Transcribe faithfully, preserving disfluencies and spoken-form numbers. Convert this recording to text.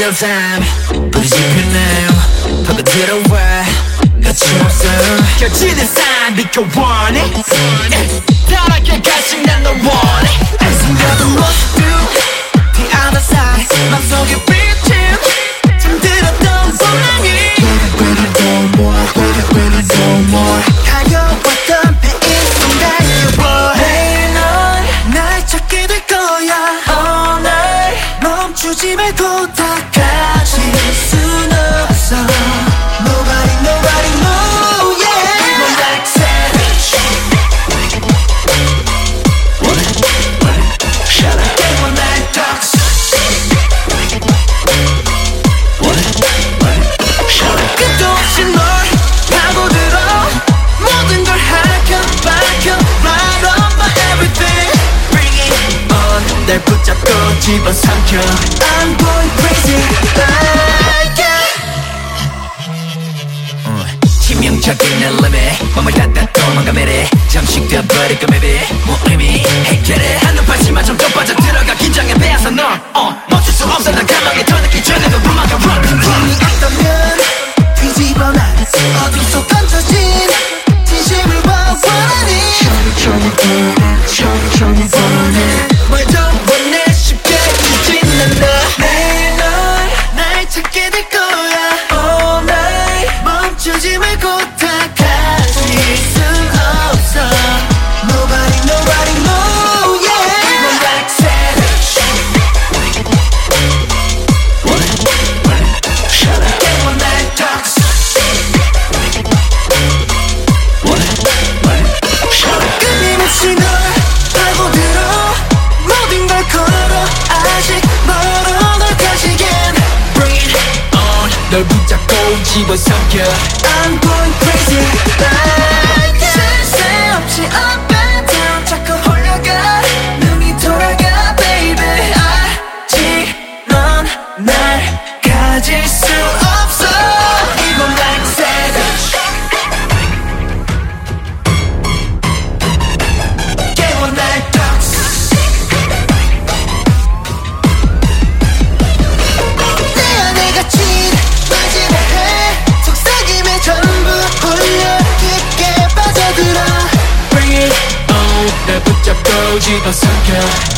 real time 부르짖히네요 파고들어와 가차없어 켜지는 삶 비켜원해 편하게 가식 난 널 원해 안 숨겨둔 모습도 The other side 맘속에 비친 잠들었던 소망이 Wait a little more Wait a little more 가려웠던 배인 순간이워 매일 넌 날 찾게 될 거야 All night 멈추지 말고 다 같이 순 없어 Nobody nobody know yeah 넌 like savage Shut up Get one like dogs Shut up 끝도 없이 널 파고들어 모든 걸 하켜 밝혀 Right on my everything Bring it on 날 붙잡고 집어삼켜 I'm going crazy like it 치명적인 엘레메 맘을 닫아 도망가 매래 잠식 되어버릴까 maybe 뭐 의미 해결해 한눈 팔지만 좀 더 빠져들어가 긴장에 배어서 너 어, 멈출 수 없어 난 감정에 더 늦기 전에도 도망가 run 힘이 없다면 뒤집어 난 어둠 속 감춰진 진심을 봐 원하니 Show me burn Show me show me burn 말도 원해 쉽게 잊진 않아 매일 넌 날 찾게 될 거야 All night 멈추지 말고 다 같이 순 없어 Nobody nobody know yeah 넌 like savage Shut up Get one like dogs Shut up 끊임없이 널 파고들어 모든 걸 걸어 아직 멀어 널 가지겐 Bring it on 널 붙잡고 집어삼켜 I'm going crazy like it 쉴 새 없이 up and down 자꾸 홀려가 눈이 돌아가 baby 아직 넌 날 가질 수 없어 이건 like savage Get one like dogs 내 안에 갇힌 마지막 해 속삭임에 전부 홀려 깊게 빠져들어 Bring it on 날 붙잡고 집어삼켜